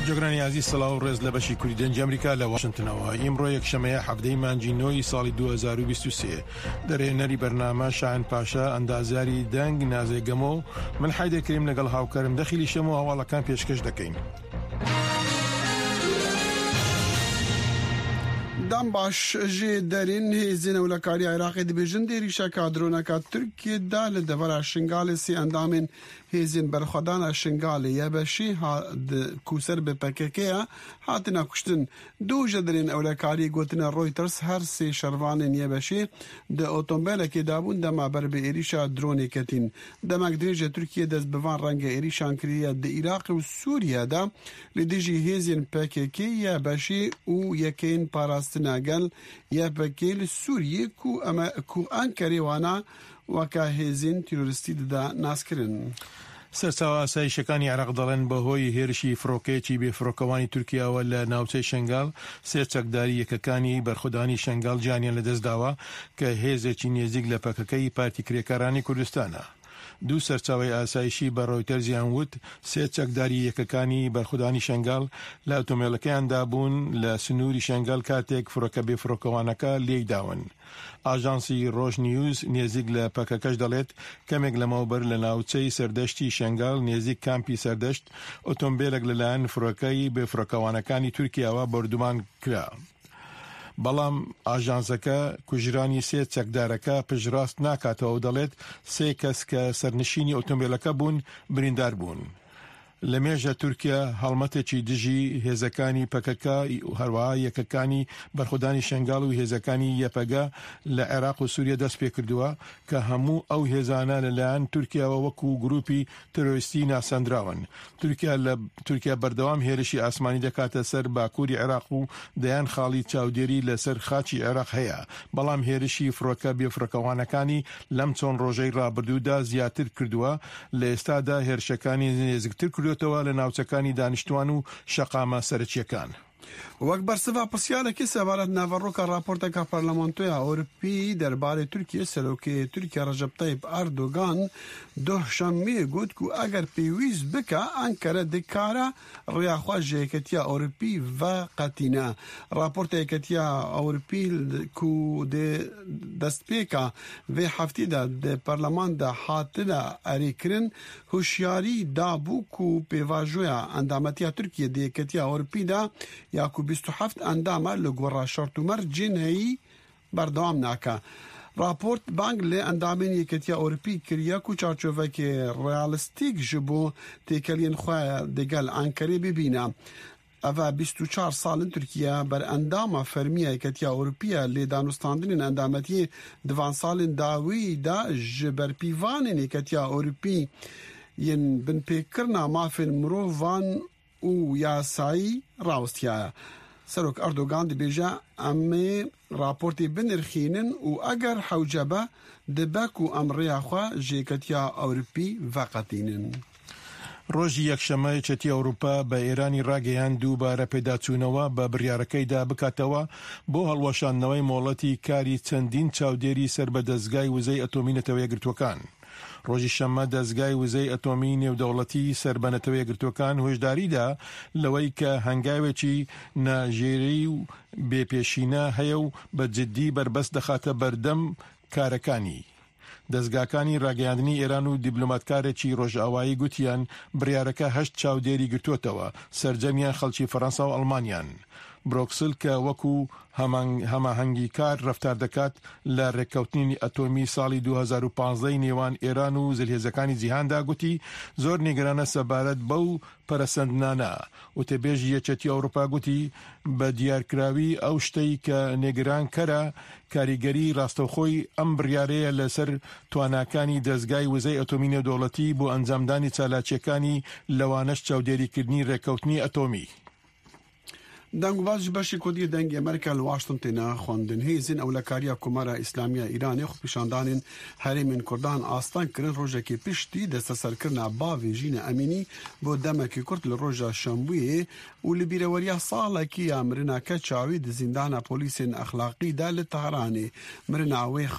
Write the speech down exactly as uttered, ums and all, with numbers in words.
جۆگرانی عزیز سڵاو و ڕێز لە بەشی کوردی دەنگی ئەمریکا لە واشنتنەوە. ئیمڕۆ یەکشەمەیە هەفتەی مانگی نۆی ساڵی دوو هەزار و بیست و سێ. دەرێنەری بەرنامە شاعین پاشا، ئەندازیاری دەنگ نازێ گەمۆ و من حیدەر کەریم لەگەڵ هاوکارم دەخیلی شەم و هەواڵەکان پێشکەش دەکەین. دام باش جی درین هیزین اولکاری عراقی دبیجن دیری شکا درونکا ترکیه دا لدورا شنگال سی اندامین هیزین برخدان شنگال یبشی ها کوسر به پککیا هاتنا کشتن دو جدرین اولکاری گوتنا رویترز هر سی شروان یبشی د اوتومبیل کی دابون دما بر به ایریشا درونی کتین دمک دریجه ترکیه دز بوان رنگ ایریشان کریه د عراق و سوریه دا لدیجی هیزین پککی یبشی او یکین پاراست ناگل یا بکیل سوریه کو اما کو انکری وانا وکا هیزین تروریستی دا ناسکرن. سەرچاوە ئاسایشەکانی عێراق دەڵێن بەهۆی هێرشی فڕۆکەیەکی بێفڕۆکەوانی تورکیاوە لە ناوچەی شنگال سێ چەکداری یەکەکانی بەرخودانی شنگال جیانیان لەدەستداوە کە هێزێکی نێزیک لە پەکەکەی پارتی کرێکارانی کوردستانە. دوو سەرچاوەی ئاسایشی بە ڕۆیتەرزیان وت سێ چەکداری یەکەکانی بەرخودانی شنگال لە ئۆتۆمۆبیلەکەیاندا بوون لە سنووری شنگال کاتێک فڕۆکە بێفڕۆکەوانەکە لێی داون. ئاژانسی ڕۆژ نیوز نێزیک لە پەکەکەش دەڵێت کەمێک لەمەوبەر لە ناوچەی سەردەشتی شنگال نێزیک کامپی سەردەشت ئۆتۆمبیلێک لەلایەن فڕۆکەی بێفڕۆکەوانەکانی تورکیاوە بەردومان کرا. بەڵام ئاژانسەکە کوژرانی سێ چەکدارەکە پشتڕاست ناکاتەوە و دەڵێت سێ کەس کە سەرنشینی ئۆتۆمبیلەکە بوون بریندار بوون. لە مێژە تورکیا هەڵمەتێکی دژی هێزەکانی پەکەکە و هەروەها یەکەکانی بەرخودانی شنگال و هێزەکانی یەپەگە لە عێراق و سووریا دەست پێ کردووە کە هەموو ئەو هێزانە لەلایەن تورکیاوە وەکو گروپی تەرۆریستی ناسەندراون. تورکیا لە تورکیا بەردەوام هێرشی ئاسمانی دەکاتە سەر باکووری عێراق و دەیان خاڵی چاودێری لەسەر خاچی عێراق هەیە، بەڵام هێرشی فڕۆکە بێفڕۆکەوانەکانی لەم چۆن ڕۆژەی ڕابردوودا زیاتر کردووە. لە ئێستادا هێرشەکانی نێزیکتر کردوێتەوە لە ناوچەکانی دانیشتوان و شەقامە سەرەکیەکان. وەک بەرسەڤا پرسیارێکی سەبارەت ناڤەڕۆکە راپۆرتێکا پەرلەمانتۆیە ئەوروپی دەربارەی تورکیە سەرۆکێ تورکیا ڕەجەب تایب ئەردۆگان دوشەممەیە گوت و ئەگەر پێویست بکە ئەنکەرە دکارە ڕێیاخوا ژێکەتیا ئەوروپی ڤەقەتینە. راپۆرتە یەکەتیا ئەوروپی کو دەستپێکە vê heftîda di perleman de hatine erêkirin hişyarî dabû ku pêvajoya endametiya Tirkiye di yeketiya Ewropî de ya ku bîst û heft endama li gora şertûmer cineyî berdewam nake. Raport bang li endamên yeketiya Ewropî kiriye ku çarçovekê realîstîk ji bo têkeliyên xwe digel Enkerê bibîne. Eva bîst û çar salên Tirkiye ber endama fermiya yeketiya Ewropî lê danûstandinên endametiyê divan salên dawî de ji berpîvanên yeketiya Ewropî yên binpêkirina mafên mirovan û yasayî rawestiye. Serok Erdogan dibêje em ê raportê binirxînin û eger hewce be dibe ku em rêya xwe ji yeketiya Ewropî veqetînin. ڕۆژی یەکشەمە یەکێتی ئەوروپا بە ئێرانی ڕاگەیاند دووبارە پێداچوونەوە بە بڕیارەکەیدا بکاتەوە بۆ هەڵوەشاندنەوەی مۆڵەتی کاری چەندین چاودێری سەر بە دەستگای وزەی ئەتۆمی نەتەوە یەکگرتووەکان. ڕۆژی شەممە دەستگای وزەی ئەتۆمی نێودەوڵەتی سەر بە نەتەوە یەکگرتووەکان هۆشداریدا لەوەی کە هەنگاوێکی ناژێری و بێپێشینە هەیە و بە جددی بربەست دەخاتە بەردەم کارەکانی. دەستگاکانی ڕاگەیاندنی ئێران و دیبلۆماتکارێکی ڕۆژئاوایی گوتیان بڕیارەکە هەشت چاودێری گرتووەتەوە، سەرجەمیان خەڵکی فەڕەنسا و ئەڵمانیان. برۆکسل کە وەکو هەماهەنگی کار ڕەفتار دەکات لە ڕێککەوتنی ئەتۆمی ساڵی دوو هەزار و پانزدە نێوان ئێران و زلهێزەکانی جیهاندا گوتی زۆر نیگەرانە سەبارەت بەو پەرەسەندنانە. وتەبێژی یەکێتی ئەوروپا گوتی بە دیارکراوی ئەو شتەی کە نێگران کەرە کاریگەری ڕاستەوخۆی ئەم بڕیارەیە لەسەر تواناکانی دەستگای وزەی ئەتۆمی نێودەوڵەتی بۆ ئەنجامدانی چالاکیەکانی لەوانەش چاودێریکردنی ڕێککەوتنی ئەتۆمی. دەنگباز ji beşê Kurdiyê dengê Amerîka li Washingtonê xwendin hêzên ewlekariya Komara İslamiya Îranê xwe pêşandanên herêmên Kurdan astan kirin rojekê piştî desteserkirina bavê Jîna Emînî bo demekî Kurd li roja Şembûyê û li bîreweriya salekî ya mirina keçawî di zîndana polîsên exlaqî de li Tehranê. Mirina wê